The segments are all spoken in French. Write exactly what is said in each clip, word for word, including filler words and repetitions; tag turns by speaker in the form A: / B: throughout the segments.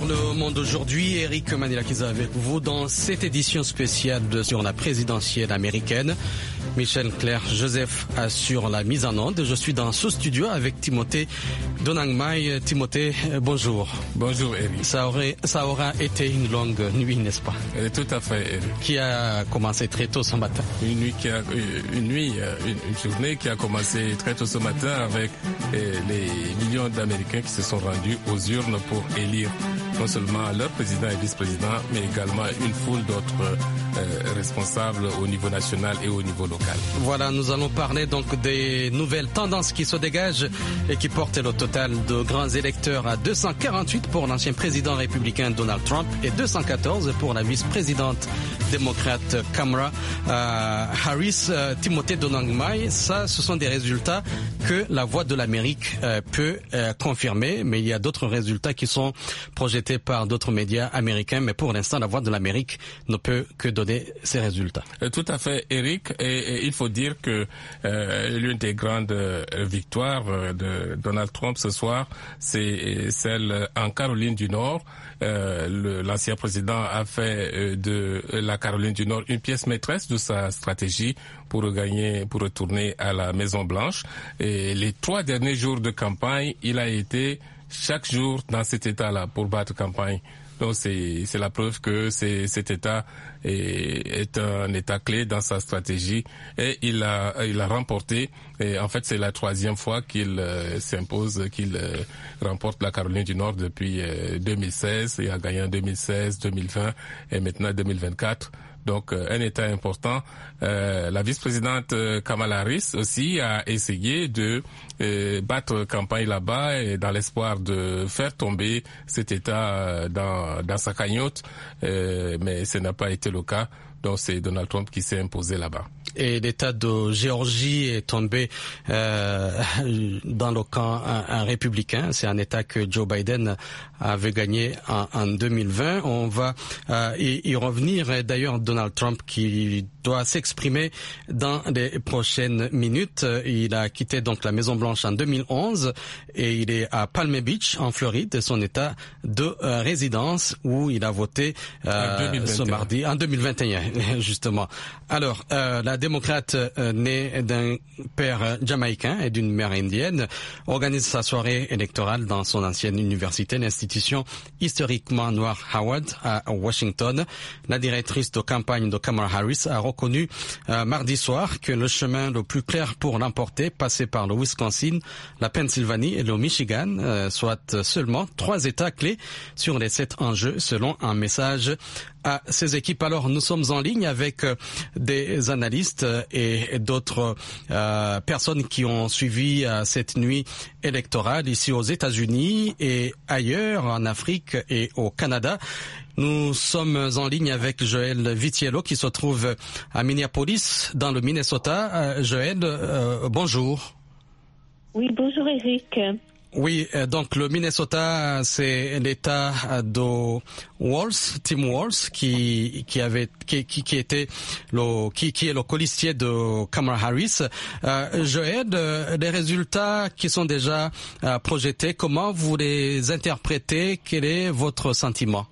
A: le monde aujourd'hui, Eric Manilakiza avec vous dans cette édition spéciale de, sur la présidentielle américaine. Michel Claire Joseph assure la mise en onde. Je suis dans ce studio avec Timothée Donangmai. Timothée, bonjour.
B: Bonjour Eric.
A: Ça, aurait, ça aura été une longue nuit, n'est-ce pas?
B: euh, Tout à fait Eric.
A: Qui a commencé très tôt ce matin.
B: Une nuit, qui a, une, nuit une, une journée qui a commencé très tôt ce matin avec euh, les millions d'Américains qui se sont rendus aux urnes pour élire non seulement leur président et vice-président, mais également une foule d'autres euh, responsables au niveau national et au niveau local.
A: Voilà, nous allons parler donc des nouvelles tendances qui se dégagent et qui portent le total de grands électeurs à deux cent quarante-huit pour l'ancien président républicain Donald Trump et deux cent quatorze pour la vice-présidente démocrate Kamala euh, Harris. Euh, Timothée Donangmai, ça, ce sont des résultats que la Voix de l'Amérique euh, peut euh, confirmer, mais il y a d'autres résultats qui sont projetés par d'autres médias américains, mais pour l'instant, la Voix de l'Amérique ne peut que donner ces résultats.
B: Tout à fait, Eric, et, et il faut dire que euh, l'une des grandes euh, victoires euh, de Donald Trump ce soir, c'est celle en Caroline du Nord. Euh, le, l'ancien président a fait euh, de la Caroline du Nord une pièce maîtresse de sa stratégie pour regagner, pour retourner à la Maison Blanche. Et les trois derniers jours de campagne, il a été chaque jour dans cet état-là pour battre campagne. Donc c'est, c'est la preuve que c'est, cet état est, est un état clé dans sa stratégie et il a, il a remporté. Et en fait, c'est la troisième fois qu'il euh, s'impose, qu'il euh, remporte la Caroline du Nord depuis euh, deux mille seize. Il a gagné en deux mille seize, deux mille vingt et maintenant deux mille vingt-quatre. Donc, euh, un état important. Euh, la vice-présidente euh, Kamala Harris aussi a essayé de euh, battre campagne là-bas et dans l'espoir de faire tomber cet état euh, dans, dans sa cagnotte, euh, mais ce n'a pas été le cas. Donc, c'est Donald Trump qui s'est imposé là-bas.
A: Et l'État de Géorgie est tombé euh, dans le camp un, un républicain. C'est un État que Joe Biden avait gagné en, en deux mille vingt. On va euh, y, y revenir. Et d'ailleurs, Donald Trump qui doit s'exprimer dans les prochaines minutes. Il a quitté donc la Maison-Blanche en deux mille onze et il est à Palm Beach, en Floride, son État de euh, résidence où il a voté euh, ce mardi, en deux mille vingt et un, justement. Alors, euh, la démocrate euh, née d'un père jamaïcain et d'une mère indienne organise sa soirée électorale dans son ancienne université, l'institution historiquement noire Howard à Washington. La directrice de campagne de Kamala Harris a reconnu euh, mardi soir que le chemin le plus clair pour l'emporter passait par le Wisconsin, la Pennsylvanie et le Michigan, euh, soit seulement trois États clés sur les sept enjeux selon un message à ces équipes. Alors, nous sommes en ligne avec euh, des analystes et d'autres euh, personnes qui ont suivi euh, cette nuit électorale ici aux États-Unis et ailleurs, en Afrique et au Canada. Nous sommes en ligne avec Joël Vitiello qui se trouve à Minneapolis, dans le Minnesota. Euh, Joël, euh, bonjour.
C: Oui, bonjour Eric.
A: Oui, donc le Minnesota, c'est l'État de Walz, Tim Walz, qui qui avait qui qui, qui était le qui qui est le colistier de Kamala Harris. Euh, Joël, les résultats qui sont déjà euh, projetés, comment vous les interprétez? Quel est votre sentiment?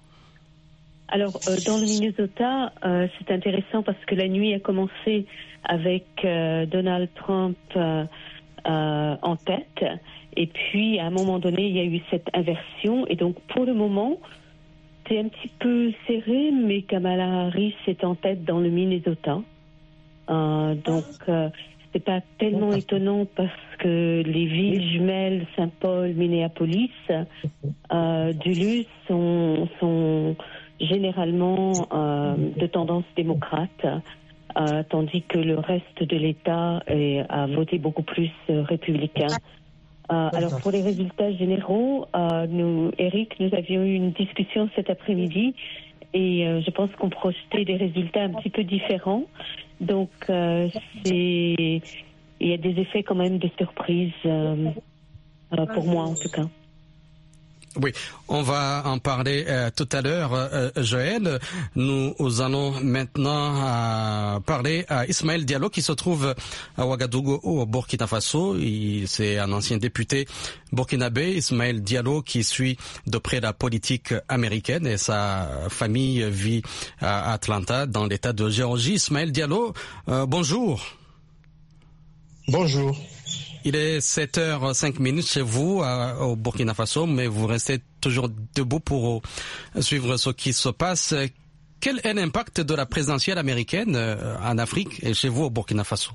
C: Alors, euh, dans le Minnesota, euh, c'est intéressant parce que la nuit a commencé avec euh, Donald Trump euh, euh, en tête. Et puis, à un moment donné, il y a eu cette inversion. Et donc, pour le moment, c'est un petit peu serré, mais Kamala Harris est en tête dans le Minnesota. Euh, donc, euh, c'est pas tellement étonnant parce que les villes jumelles, Saint-Paul, Minneapolis, euh, Duluth sont, sont généralement euh, de tendance démocrate. Euh, tandis que le reste de l'État est, a voté beaucoup plus euh, républicain. Euh, alors pour les résultats généraux, euh, nous, Eric, nous avions eu une discussion cet après-midi et euh, je pense qu'on projetait des résultats un petit peu différents. Donc euh, c'est, il y a des effets quand même de surprise euh, euh, pour moi en tout cas.
A: Oui, on va en parler euh, tout à l'heure, euh, Joël. Nous allons maintenant euh, parler à Ismaël Diallo qui se trouve à Ouagadougou au Burkina Faso. C'est un ancien député burkinabé, Ismaël Diallo, qui suit de près la politique américaine et sa famille vit à Atlanta dans l'État de Géorgie. Ismaël Diallo, euh, bonjour.
D: Bonjour.
A: Il est sept heures cinq chez vous à, au Burkina Faso, mais vous restez toujours debout pour suivre ce qui se passe. Quel est l'impact de la présidentielle américaine en Afrique et chez vous au Burkina Faso?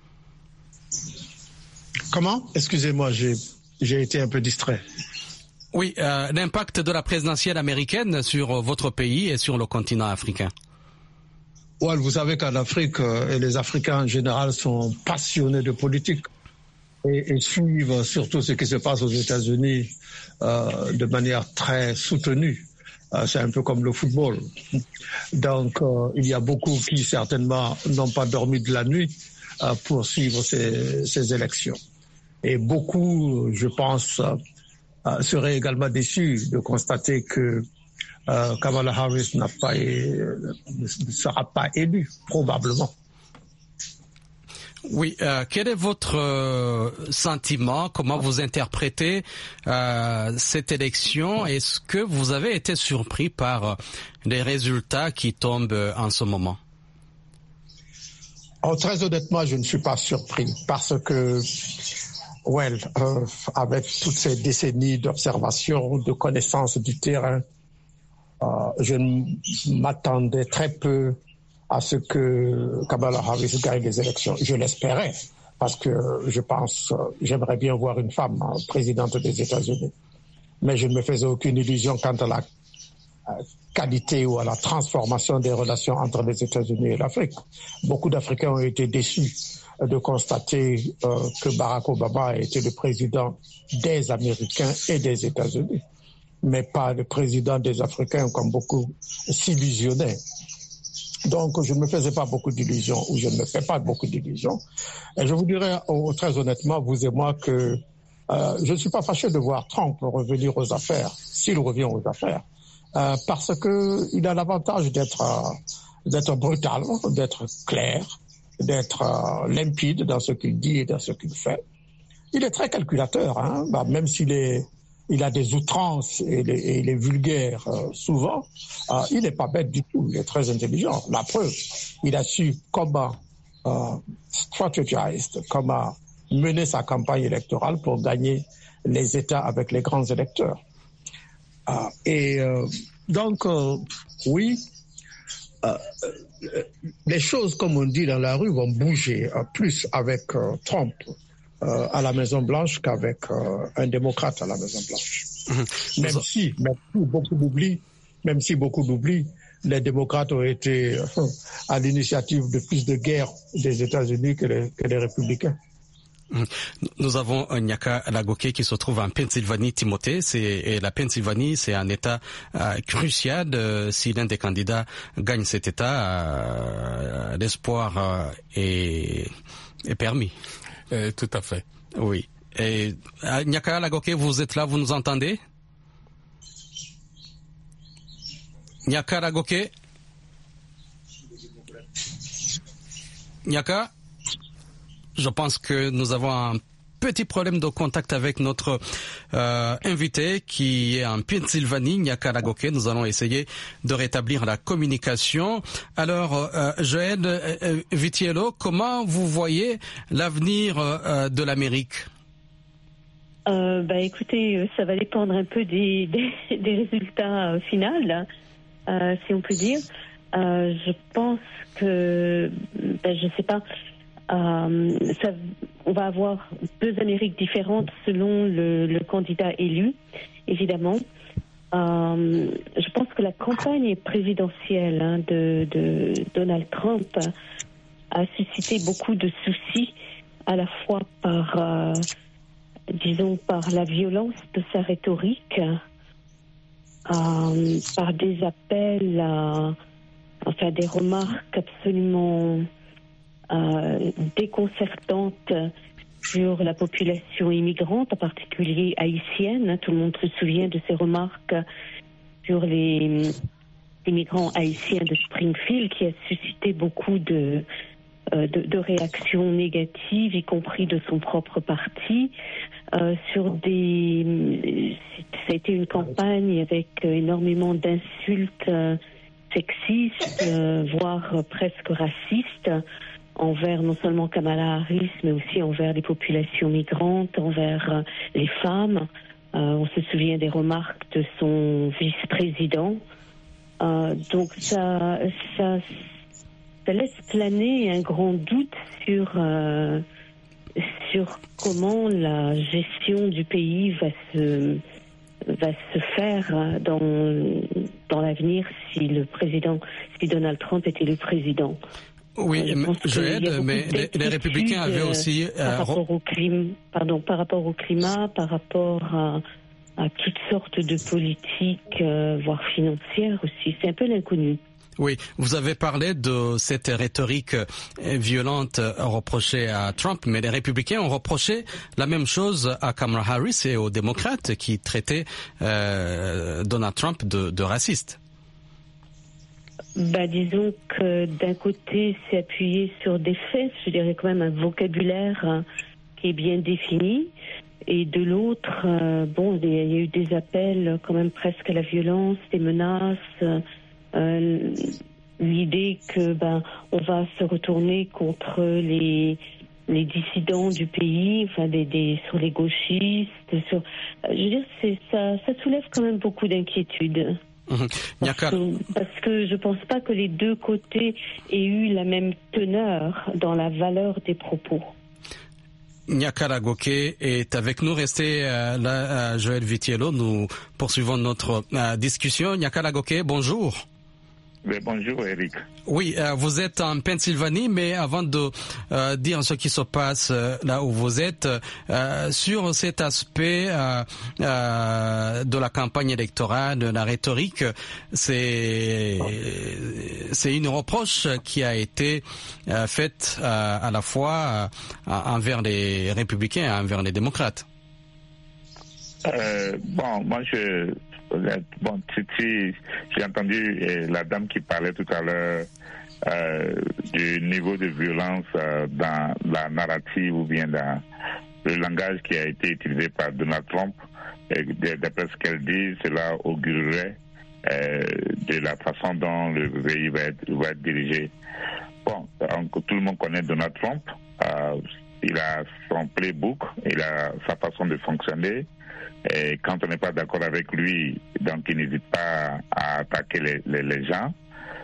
D: Comment? Excusez-moi, j'ai, j'ai été un peu distrait.
A: Oui, euh, l'impact de la présidentielle américaine sur votre pays et sur le continent africain.
D: Ouais, vous savez qu'en Afrique, euh, et les Africains en général sont passionnés de politique. Et, et suivent surtout ce qui se passe aux États-Unis euh, de manière très soutenue. Euh, c'est un peu comme le football. Donc, euh, il y a beaucoup qui certainement n'ont pas dormi de la nuit euh, pour suivre ces, ces élections. Et beaucoup, je pense, euh, seraient également déçus de constater que euh, Kamala Harris n'a pas, euh, ne sera pas élue, probablement.
A: Oui, euh, quel est votre euh, sentiment? Comment vous interprétez euh, cette élection? Est-ce que vous avez été surpris par les résultats qui tombent en ce moment?
D: Oh, très honnêtement, je ne suis pas surpris parce que, well, euh, avec toutes ces décennies d'observation, de connaissance du terrain, euh, je m'attendais très peu à ce que Kamala Harris gagne les élections. Je l'espérais, parce que je pense, j'aimerais bien voir une femme présidente des États-Unis. Mais je ne me faisais aucune illusion quant à la qualité ou à la transformation des relations entre les États-Unis et l'Afrique. Beaucoup d'Africains ont été déçus de constater euh, que Barack Obama a été le président des Américains et des États-Unis, mais pas le président des Africains comme beaucoup s'illusionnaient. Donc, je ne me faisais pas beaucoup d'illusions, ou je ne me fais pas beaucoup d'illusions. Et je vous dirais oh, très honnêtement, vous et moi, que euh, je ne suis pas fâché de voir Trump revenir aux affaires, s'il revient aux affaires, euh, parce que il a l'avantage d'être euh, d'être brutal, d'être clair, d'être euh, limpide dans ce qu'il dit et dans ce qu'il fait. Il est très calculateur, hein, bah, même s'il est il a des outrances et il est, et il est vulgaire euh, souvent. Euh, il n'est pas bête du tout, il est très intelligent. La preuve, il a su comment euh, strategize, comment mener sa campagne électorale pour gagner les États avec les grands électeurs. Euh, et euh, donc, euh, oui, euh, les choses, comme on dit dans la rue, vont bouger euh, plus avec euh, Trump Euh, à la Maison-Blanche qu'avec euh, un démocrate à la Maison-Blanche. Mmh. Même si, même si beaucoup d'oubli, même si beaucoup d'oubli, les démocrates ont été euh, à l'initiative de plus de guerres des États-Unis que les, que les républicains.
A: Nous avons Nyaka Lagoke qui se trouve en Pennsylvanie, Timothée. C'est, et la Pennsylvanie, c'est un État euh, crucial. Euh, si l'un des candidats gagne cet État, euh, l'espoir euh, est, est permis.
B: Euh, tout à fait.
A: Oui. Et Nyaka Lagoke, vous êtes là, vous nous entendez? Nyaka Lagoke? Nyaka? Je pense que nous avons un petit problème de contact avec notre euh, invité qui est en Pennsylvanie, Nyaka Lagoke. Nous allons essayer de rétablir la communication. Alors, euh, Joël euh, Vitiello, comment vous voyez l'avenir euh, de l'Amérique?
C: euh, bah, Écoutez, ça va dépendre un peu des, des, des résultats euh, finaux, euh, si on peut dire. Euh, je pense que, ben, je sais pas, Euh, ça, on va avoir deux Amériques différentes selon le, le candidat élu, évidemment. Euh, je pense que la campagne présidentielle hein, de, de Donald Trump a suscité beaucoup de soucis, à la fois par, euh, disons, par la violence de sa rhétorique, euh, par des appels, à, enfin des remarques absolument Euh, déconcertante sur la population immigrante, en particulier haïtienne. Tout le monde se souvient de ses remarques sur les immigrants haïtiens de Springfield, qui a suscité beaucoup de, euh, de, de réactions négatives, y compris de son propre parti. Euh, sur des, ça a été une campagne avec énormément d'insultes euh, sexistes, euh, voire euh, presque racistes, envers non seulement Kamala Harris, mais aussi envers les populations migrantes, envers euh, les femmes. Euh, on se souvient des remarques de son vice-président. Euh, donc ça, ça, ça laisse planer un grand doute sur euh, sur comment la gestion du pays va se va se faire dans dans l'avenir si le président, si Donald Trump était le président.
A: Oui, je, je aide, mais les, les républicains avaient aussi euh,
C: par rapport au climat, pardon, par rapport au climat, par rapport à, à toutes sortes de politiques, euh, voire financières aussi. C'est un peu l'inconnu.
A: Oui, vous avez parlé de cette rhétorique violente reprochée à Trump, mais les républicains ont reproché la même chose à Kamala Harris et aux démocrates qui traitaient euh, Donald Trump de, de raciste.
C: Bah, disons que d'un côté, c'est appuyé sur des faits, je dirais quand même un vocabulaire hein, qui est bien défini, et de l'autre, euh, bon, il y a eu des appels quand même presque à la violence, des menaces, euh, l'idée que ben on va se retourner contre les les dissidents du pays, enfin des, des sur les gauchistes, sur, je veux dire, c'est ça, ça soulève quand même beaucoup d'inquiétudes.
A: Mmh.
C: Parce que, parce que je pense pas que les deux côtés aient eu la même teneur dans la valeur des propos.
A: Nyakara Goké est avec nous. Restez euh, là, euh, Joël Vitiello. Nous poursuivons notre euh, discussion. Nyakara Goké, bonjour.
E: Oui, bonjour Eric.
A: Oui, euh, vous êtes en Pennsylvanie, mais avant de euh, dire ce qui se passe euh, là où vous êtes, euh, sur cet aspect euh, euh, de la campagne électorale, de la rhétorique, c'est c'est une reproche qui a été euh, faite euh, à la fois euh, envers les républicains et envers les démocrates.
E: Euh, bon, moi je Bon, Titi, j'ai entendu eh, la dame qui parlait tout à l'heure euh, du niveau de violence euh, dans la narrative ou bien dans le langage qui a été utilisé par Donald Trump. Et d'après ce qu'elle dit, cela augurerait euh, de la façon dont le pays va être, va être dirigé. Bon, tout le monde connaît Donald Trump. Euh, il a son playbook, il a sa façon de fonctionner. Et quand on n'est pas d'accord avec lui, donc il n'hésite pas à attaquer les, les, les gens.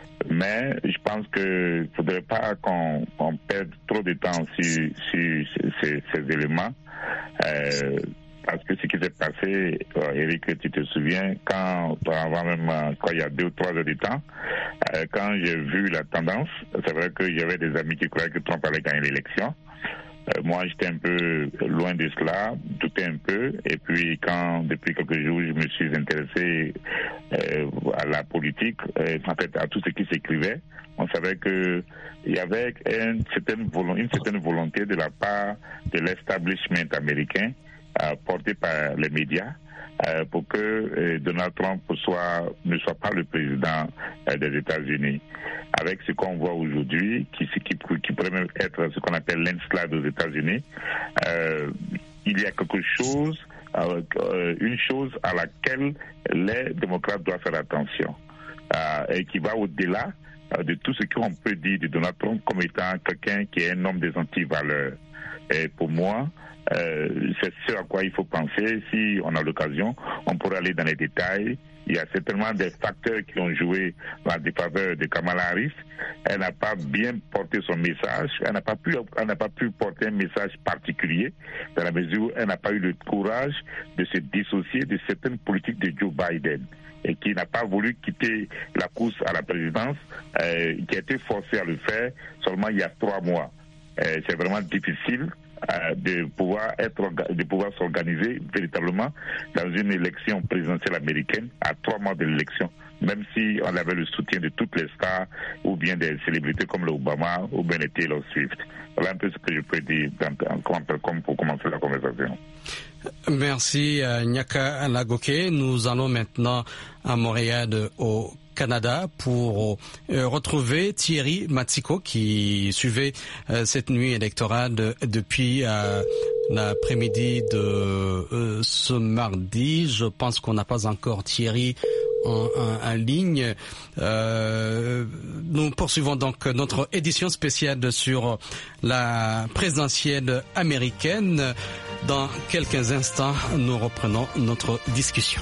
E: Mais je pense qu'il ne faudrait pas qu'on, qu'on perde trop de temps sur, sur ces, ces éléments. Euh, parce que ce qui s'est passé, euh, Eric, tu te souviens, quand, avant même, quand il y a deux ou trois heures de temps, euh, quand j'ai vu la tendance, c'est vrai que j'avais des amis qui croyaient que Trump allait gagner l'élection. Euh, moi, j'étais un peu loin de cela, doutais un peu. Et puis, quand, depuis quelques jours, je me suis intéressé euh, à la politique, euh, en fait, à tout ce qui s'écrivait, on savait que il y avait une certaine, volonté, une certaine volonté de la part de l'establishment américain, euh, porté par les médias, euh, pour que euh, Donald Trump soit, ne soit pas le président euh, des États-Unis. Avec ce qu'on voit aujourd'hui, qui, qui, qui pourrait même être ce qu'on appelle landslide aux États-Unis, euh, il y a quelque chose, euh, une chose à laquelle les démocrates doivent faire attention, euh, et qui va au-delà euh, de tout ce qu'on peut dire de Donald Trump comme étant quelqu'un qui est un homme des antivaleurs. Et pour moi, euh, c'est ce à quoi il faut penser. Si on a l'occasion, on pourrait aller dans les détails. Il y a certainement des facteurs qui ont joué en défaveur de Kamala Harris. Elle n'a pas bien porté son message. Elle n'a pas pu, elle n'a pas pu porter un message particulier dans la mesure où elle n'a pas eu le courage de se dissocier de certaines politiques de Joe Biden et qui n'a pas voulu quitter la course à la présidence, euh, qui a été forcée à le faire seulement il y a trois mois. Euh, c'est vraiment difficile euh, de pouvoir être, de pouvoir s'organiser véritablement dans une élection présidentielle américaine à trois mois de l'élection, même si on avait le soutien de toutes les stars ou bien des célébrités comme le Obama ou bien les Taylor Swift. Voilà un peu ce que je peux dire comme pour commencer la conversation.
A: Merci Nyaka Lagoke. Nous allons maintenant à Montréal au Canada pour euh, retrouver Thierry Matsiko qui suivait euh, cette nuit électorale de, depuis euh, l'après-midi de euh, ce mardi. Je pense qu'on n'a pas encore Thierry en, en, en ligne. Euh, nous poursuivons donc notre édition spéciale sur la présidentielle américaine. Dans quelques instants, nous reprenons notre discussion.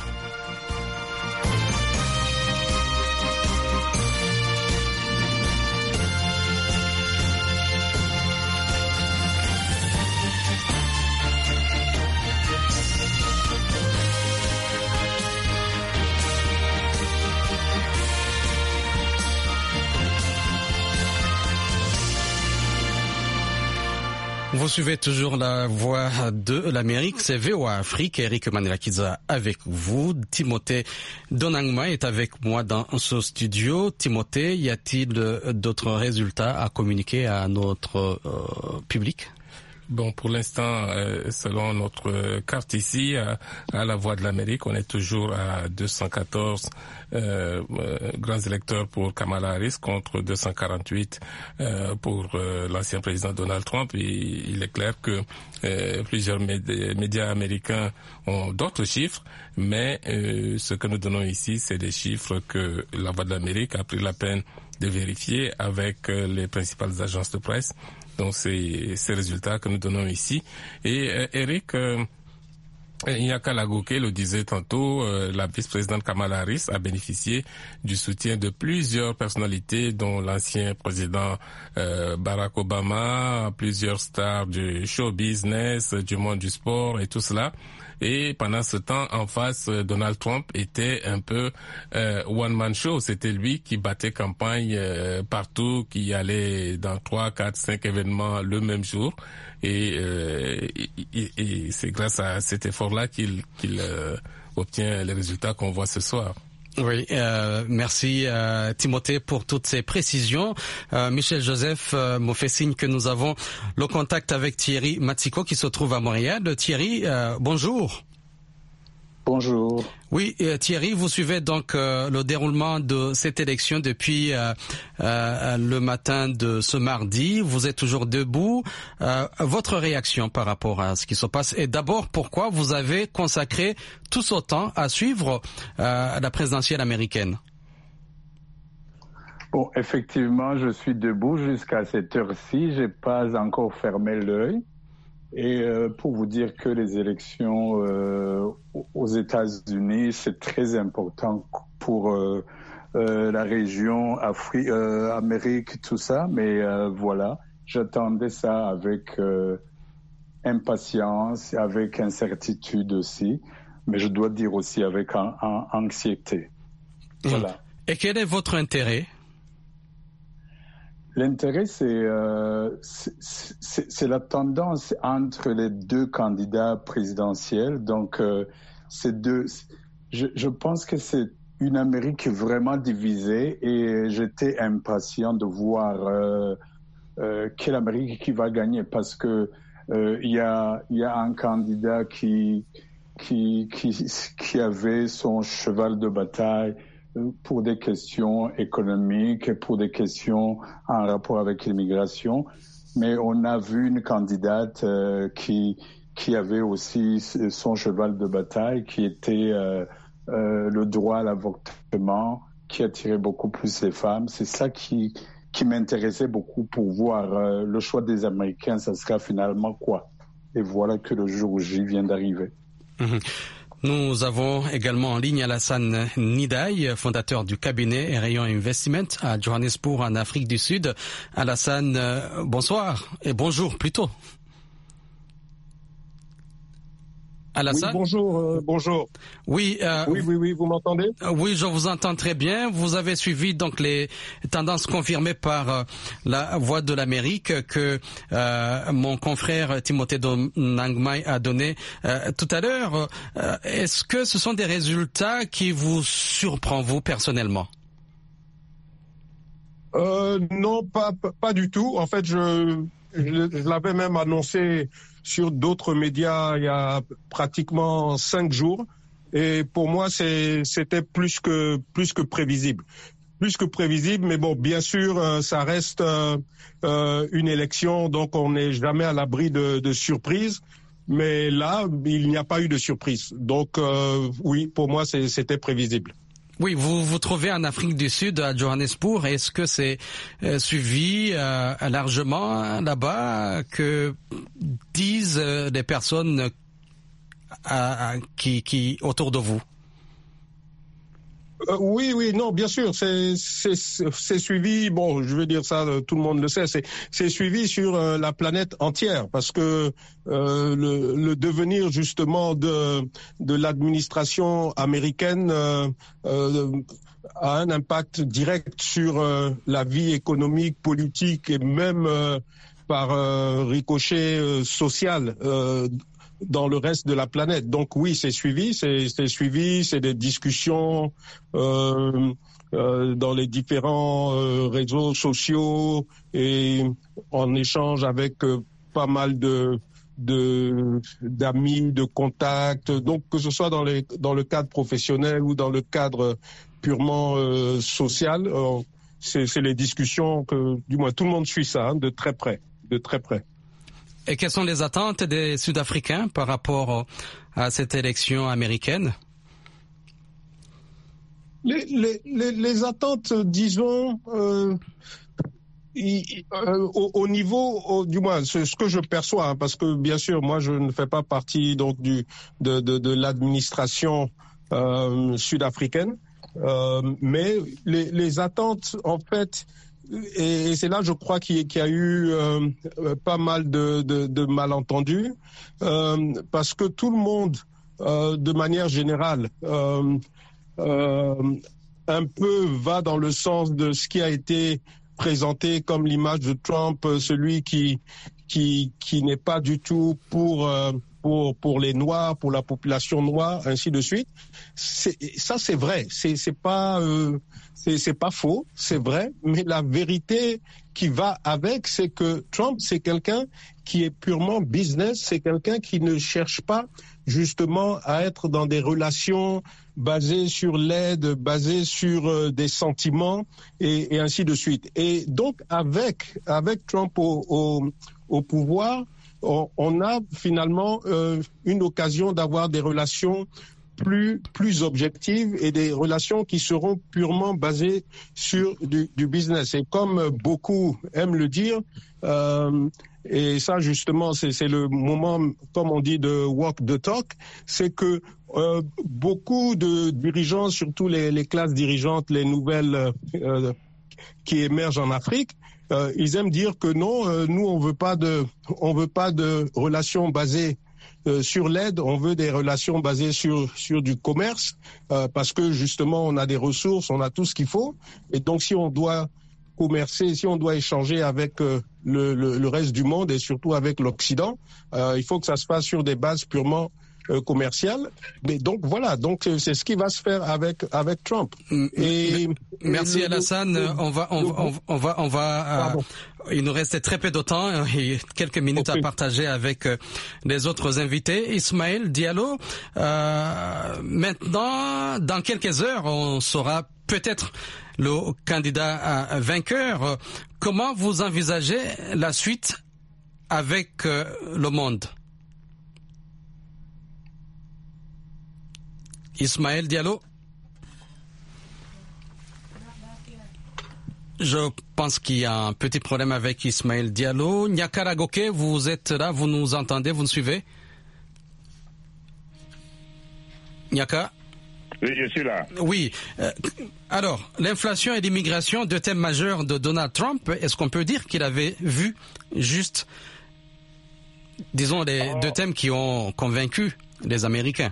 A: Vous suivez toujours la voix de l'Amérique, c'est V O A Afrique. Eric Manelakiza avec vous. Timothée Donangma est avec moi dans ce studio. Timothée, y a-t-il d'autres résultats à communiquer à notre euh, public?
B: Bon, pour l'instant, euh, selon notre carte ici, à, à la Voix de l'Amérique, on est toujours à deux cent quatorze euh, euh, grands électeurs pour Kamala Harris contre deux cent quarante-huit euh, pour euh, l'ancien président Donald Trump. Et il est clair que euh, plusieurs médi- médias américains ont d'autres chiffres, mais euh, ce que nous donnons ici, c'est des chiffres que la Voix de l'Amérique a pris la peine de vérifier avec euh, les principales agences de presse. Donc c'est ces résultats que nous donnons ici. Et euh, Eric, euh, Nyaka Lagoke le disait tantôt, euh, la vice-présidente Kamala Harris a bénéficié du soutien de plusieurs personnalités, dont l'ancien président euh, Barack Obama, plusieurs stars du show business, du monde du sport et tout cela. Et pendant ce temps, en face, Donald Trump était un peu euh, one-man show. C'était lui qui battait campagne euh, partout, qui allait dans trois, quatre, cinq événements le même jour. Et, euh, et, et c'est grâce à cet effort-là qu'il, qu'il euh, obtient les résultats qu'on voit ce soir.
A: Oui, euh, merci euh, Timothée pour toutes ces précisions. Euh, Michel Joseph euh, me fait signe que nous avons le contact avec Thierry Matsiko qui se trouve à Montréal. Thierry, euh, bonjour.
F: Bonjour.
A: Oui, euh, Thierry, vous suivez donc euh, le déroulement de cette élection depuis euh, euh, le matin de ce mardi. Vous êtes toujours debout. Euh, votre réaction par rapport à ce qui se passe et d'abord, pourquoi vous avez consacré tout ce temps à suivre euh, la présidentielle américaine?
F: Bon, effectivement, je suis debout jusqu'à cette heure-ci. J'ai pas encore fermé l'œil. Et euh, pour vous dire que les élections euh, aux États-Unis, c'est très important pour euh, euh, la région Afrique, euh, Amérique, tout ça. Mais euh, voilà, j'attendais ça avec euh, impatience, avec incertitude aussi. Mais je dois dire aussi avec an- an- anxiété. Voilà.
A: Et quel est votre intérêt?
F: L'intérêt, c'est, euh, c'est, c'est, c'est la tendance entre les deux candidats présidentiels. Donc, euh, c'est deux. Je, je pense que c'est une Amérique vraiment divisée et j'étais impatient de voir euh, euh, quelle Amérique qui va gagner parce que euh, il y a, il y a un candidat qui, qui, qui, qui avait son cheval de bataille pour des questions économiques, pour des questions en rapport avec l'immigration. Mais on a vu une candidate euh, qui, qui avait aussi son cheval de bataille, qui était euh, euh, le droit à l'avortement, qui attirait beaucoup plus les femmes. C'est ça qui, qui m'intéressait beaucoup pour voir euh, le choix des Américains, ça sera finalement quoi. Et voilà que le jour J vient d'arriver.
A: Mmh. Nous avons également en ligne Alassane Nidaye, fondateur du cabinet Rayon Investment à Johannesburg, en Afrique du Sud. Alassane, bonsoir et bonjour plutôt. Alassane.
G: Oui, bonjour, euh, bonjour.
A: Oui, euh,
G: oui, oui, oui, vous m'entendez?
A: Oui, je vous entends très bien. Vous avez suivi donc les tendances confirmées par euh, la Voix de l'Amérique que euh, mon confrère Timothée Nangmai a donné euh, tout à l'heure. Euh, est-ce que ce sont des résultats qui vous surprennent, vous, personnellement?
G: Euh, non, pas, pas du tout. En fait, je, je, je l'avais même annoncé sur d'autres médias il y a pratiquement cinq jours. Et pour moi, c'est, c'était plus que, plus que prévisible. Plus que prévisible, mais bon, bien sûr, euh, ça reste euh, euh, une élection, donc on n'est jamais à l'abri de, de surprises. Mais là, il n'y a pas eu de surprise. Donc euh, oui, pour moi, c'est, c'était prévisible.
A: Oui, vous vous trouvez en Afrique du Sud, à Johannesburg. Est-ce que c'est euh, suivi euh, largement là-bas? Que disent euh, les personnes euh, qui, qui autour de vous?
G: Euh, oui, oui, non, bien sûr, c'est, c'est, c'est suivi. Bon, je veux dire ça, tout le monde le sait. C'est, c'est suivi sur euh, la planète entière parce que euh, le, le devenir justement de de l'administration américaine euh, euh, a un impact direct sur euh, la vie économique, politique et même euh, par euh, ricochet euh, social. Euh, dans le reste de la planète. Donc oui, c'est suivi, c'est, c'est suivi, c'est des discussions euh, euh, dans les différents euh, réseaux sociaux et en échange avec euh, pas mal de, de d'amis, de contacts. Donc que ce soit dans les dans le cadre professionnel ou dans le cadre purement euh, social, euh, c'est, c'est les discussions que du moins tout le monde suit ça hein, de très près, de très près.
A: Et quelles sont les attentes des Sud-Africains par rapport à cette élection américaine?
G: Les, les, les, les attentes, disons, euh, y, euh, au, au niveau, au, du moins, c'est ce que je perçois, hein, parce que bien sûr, moi, je ne fais pas partie donc du de, de, de l'administration euh, sud-africaine, euh, mais les, les attentes, en fait. Et c'est là, je crois, qu'il y a eu euh, pas mal de, de, de malentendus, euh, parce que tout le monde, euh, de manière générale, euh, euh, un peu va dans le sens de ce qui a été présenté comme l'image de Trump, celui qui qui qui n'est pas du tout pour euh, pour pour les Noirs, pour la population noire, ainsi de suite. C'est, ça, c'est vrai. C'est c'est pas euh, c'est c'est pas faux, c'est vrai. Mais la vérité qui va avec, c'est que Trump, c'est quelqu'un qui est purement business. C'est quelqu'un qui ne cherche pas justement à être dans des relations basées sur l'aide, basées sur euh, des sentiments et, et ainsi de suite. Et donc avec avec Trump au, au, au pouvoir, on, on a finalement euh, une occasion d'avoir des relations plus plus objectives et des relations qui seront purement basées sur du, du business. Et comme beaucoup aiment le dire, euh, et ça justement c'est, c'est le moment, comme on dit, de walk the talk, c'est que euh, beaucoup de dirigeants, surtout les, les classes dirigeantes, les nouvelles euh, qui émergent en Afrique, euh, ils aiment dire que non, euh, nous on veut pas de on veut pas de relations basées Euh, sur l'aide, on veut des relations basées sur sur du commerce, euh, parce que justement on a des ressources, on a tout ce qu'il faut, et donc si on doit commercer, si on doit échanger avec euh, le, le, le reste du monde et surtout avec l'Occident, euh, il faut que ça se fasse sur des bases purement euh, commerciales. Mais donc voilà, donc c'est ce qui va se faire avec avec Trump.
A: Et merci et Alassane, le, on va on, on, on va on va euh, il nous reste très peu de temps et quelques minutes okay. à partager avec les autres invités. Ismaël Diallo, euh, maintenant, dans quelques heures, on saura peut-être le candidat vainqueur. Comment vous envisagez la suite avec le monde? Ismaël Diallo? Je pense qu'il y a un petit problème avec Ismaël Diallo. Nyakara Goke, vous êtes là, vous nous entendez, vous nous suivez? Nyaka?
E: Oui, je suis là.
A: Oui. Euh, alors, l'inflation et l'immigration, deux thèmes majeurs de Donald Trump. Est-ce qu'on peut dire qu'il avait vu juste, disons, les oh. deux thèmes qui ont convaincu des Américains.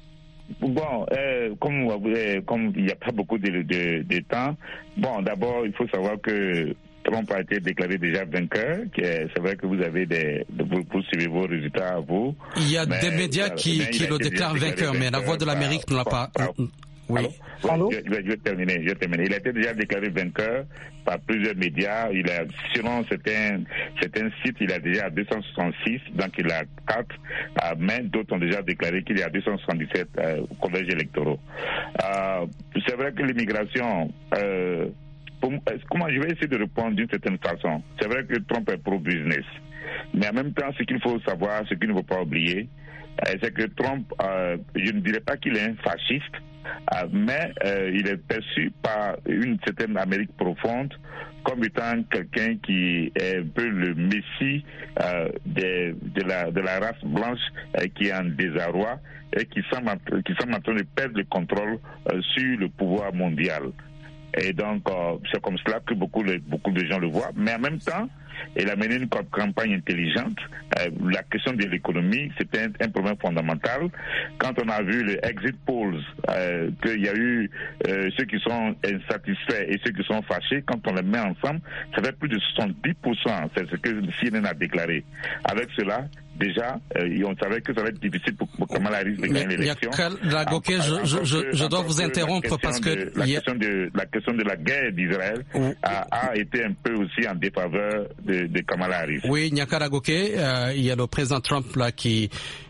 E: Bon, euh, comme euh, comme il n'y a pas beaucoup de, de, de temps, bon, d'abord, il faut savoir que Trump a été déclaré déjà vainqueur. C'est vrai que vous avez des, vous, vous suivez vos résultats à vous.
A: Il y a
E: mais,
A: des médias qui, qui le déclarent vainqueur, mais la Voix de l'Amérique ne l'a pas. Par,
E: oui. Allô? Je, je, je vais terminer, je vais terminer. Il a été déjà déclaré vainqueur par plusieurs médias. Il a, selon certains, certains sites, il a déjà deux cent soixante-six, donc il a quatre, euh, mais d'autres ont déjà déclaré qu'il y a deux cent soixante-dix-sept euh, collèges électoraux. Euh, c'est vrai que l'immigration, euh, pour, comment je vais essayer de répondre d'une certaine façon. C'est vrai que Trump est pro-business, mais en même temps, ce qu'il faut savoir, ce qu'il ne faut pas oublier, euh, c'est que Trump, euh, je ne dirais pas qu'il est un fasciste, Euh, mais euh, il est perçu par une certaine Amérique profonde comme étant quelqu'un qui est un peu le messie euh, de, de, la, de la race blanche euh, qui est en désarroi et qui semble, qui semble en train de perdre le contrôle euh, sur le pouvoir mondial. Et donc, euh, c'est comme cela que beaucoup, de, beaucoup de gens le voient. Mais en même temps, il a mené une campagne intelligente. Euh, la question de l'économie, c'était un, un problème fondamental. Quand on a vu les exit polls, euh, qu'il y a eu euh, ceux qui sont insatisfaits et ceux qui sont fâchés, quand on les met ensemble, ça fait plus de soixante-dix pour cent. C'est ce que C N N a déclaré. Avec cela, déjà, euh, on savait que ça va être difficile pour, pour Kamala Harris de gagner l'élection.
A: Lagoké, je, je, je, je dois vous interrompre parce que...
E: De, la, question de, la question de la guerre d'Israël a, a été un peu aussi en défaveur de, de Kamala Harris.
A: Oui, Nyaka Lagoké, euh, il y a le président Trump là qui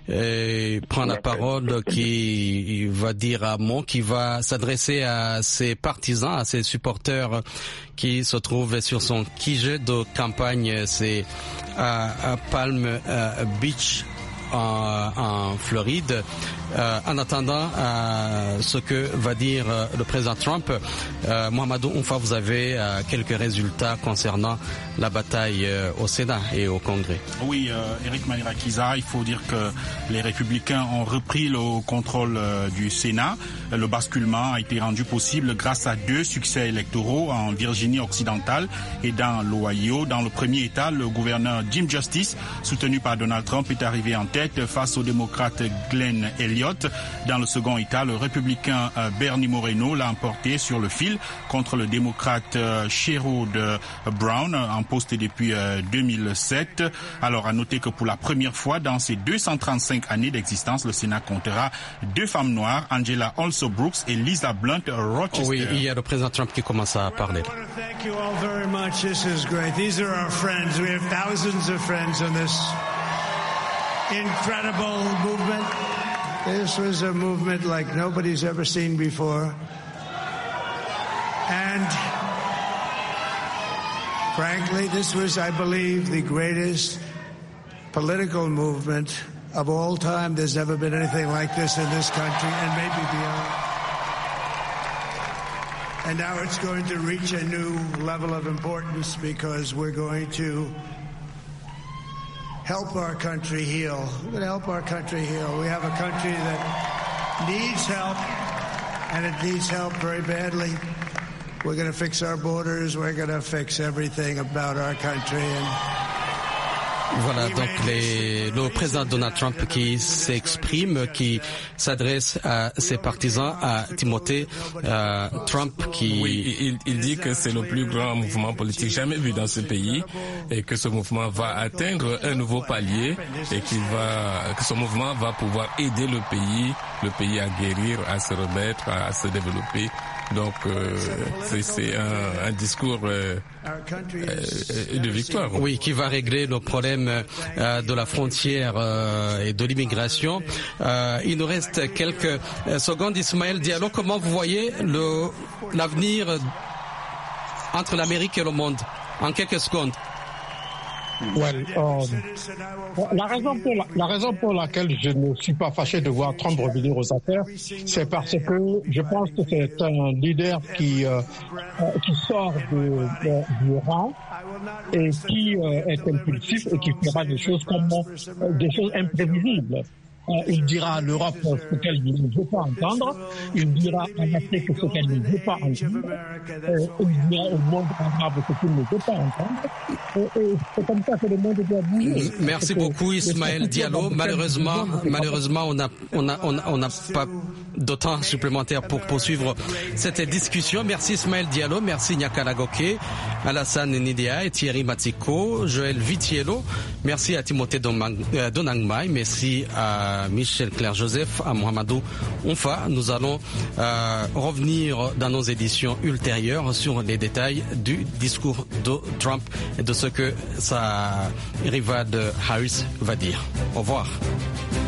A: euh, prend la parole, qui va dire un mot, qui va s'adresser à ses partisans, à ses supporters qui se trouvent sur son Q G de campagne, c'est à, à Palm euh, Beach en, en Floride. Euh, en attendant euh, ce que va dire euh, le président Trump, euh, Mohamedou Oumfa, vous avez euh, quelques résultats concernant la bataille euh, au Sénat et au Congrès.
H: Oui, euh, Eric Manirakiza, il faut dire que les Républicains ont repris le contrôle euh, du Sénat. Le basculement a été rendu possible grâce à deux succès électoraux en Virginie occidentale et dans l'Ohio. Dans le premier État, le gouverneur Jim Justice, soutenu par Donald Trump, est arrivé en tête face au démocrate Glenn Elliott. Dans le second État, le républicain euh, Bernie Moreno l'a emporté sur le fil contre le démocrate euh, Sherrod Brown, en poste depuis euh, deux mille sept. Alors, à noter que pour la première fois dans ses deux cent trente-cinq années d'existence, le Sénat comptera deux femmes noires, Angela Also Brooks et Lisa Blunt Rochester.
A: Oui, il y a le président Trump qui commence à parler.
I: Thank you all very much. This is great. These are our friends. We have thousands of friends in this incredible movement. This was a movement like nobody's ever seen before. And frankly, this was, I believe, the greatest political movement of all time. There's never been anything like this in this country and maybe beyond. And now it's going to reach a new level of importance because we're going to help our country heal. We're going to help our country heal. We have a country that needs help, and it needs help very badly. We're going to fix our borders. We're going to fix everything about our country. And
A: voilà donc les, le président Donald Trump qui s'exprime, qui s'adresse à ses partisans, à Timothée euh, Trump qui...
B: Oui, il, il dit que c'est le plus grand mouvement politique jamais vu dans ce pays et que ce mouvement va atteindre un nouveau palier et qu'il va, que ce mouvement va pouvoir aider le pays, le pays à guérir, à se remettre, à se développer. Donc euh, c'est, c'est un, un discours euh, euh, de victoire.
A: Oui, qui va régler le problème euh, de la frontière euh, et de l'immigration. Euh, il nous reste quelques secondes. Ismaël Diallo, comment vous voyez le, l'avenir entre l'Amérique et le monde en quelques secondes?
D: Well, euh, la, raison pour la, la raison pour laquelle je ne suis pas fâché de voir Trump revenir aux affaires, c'est parce que je pense que c'est un leader qui euh, qui sort de, de, du rang et qui euh, est impulsif et qui fera des choses comme euh, des choses imprévisibles. Euh, il dira à l'Europe ce qu'elle ne veut pas entendre. Il dira en Afrique ce qu'elle ne veut pas entendre. Euh, il dira au monde arabe ce qu'il ne veut pas entendre. Et, et c'est comme ça que le monde doit bouger.
A: Merci beaucoup, Ismaël Diallo. Malheureusement, malheureusement, on n'a on a, on a, on a pas de temps supplémentaire pour poursuivre cette discussion. Merci Ismaël Diallo, merci Nyakana Goké, Alassane Nidea et Thierry Matiko, Joël Vitiello. Merci à Timothée Donangmai, merci à Michel Claire-Joseph, à Mohamedou Onfa. Nous allons euh, revenir dans nos éditions ultérieures sur les détails du discours de Trump et de ce que sa rivale Harris va dire. Au revoir.